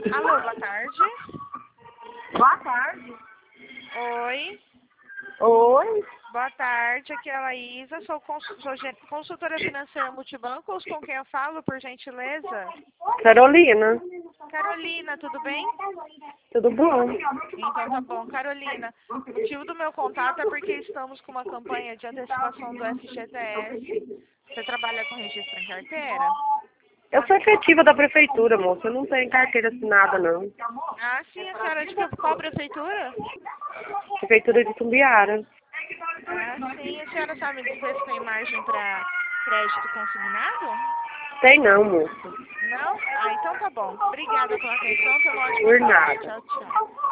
Alô, boa tarde. Boa tarde. Oi. Oi. Boa tarde, aqui é a Laísa, sou consultora financeira Multibancos, com quem eu falo, por gentileza? Carolina. Carolina, tudo bem? Tudo bom? Então tá bom. Carolina, o motivo do meu contato é porque estamos com uma campanha de antecipação do FGTS. Você trabalha com registro em carteira? Eu sou efetiva da prefeitura, moça. Eu não tenho carteira assinada, não. Ah, sim, a senhora é de qual prefeitura? Prefeitura de Tumbiara. Ah, sim, a senhora sabe dizer se tem margem para crédito consignado? Tem não, moça. Não? Ah, então tá bom. Obrigada pela atenção, tenha uma ótima Por tarde. nada. Tchau, tchau.